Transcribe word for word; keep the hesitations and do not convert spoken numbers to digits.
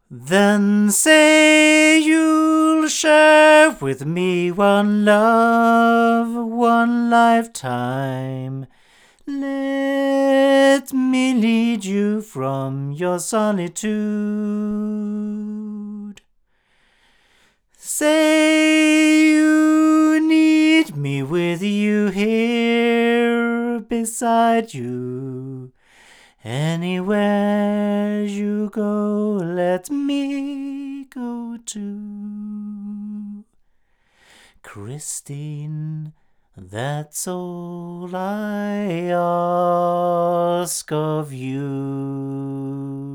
Then say you'll share with me one love, one lifetime. Let me lead you from your solitude. Say you need me with you here beside you. Anywhere you go, let me go too. Christine, that's all I ask of you.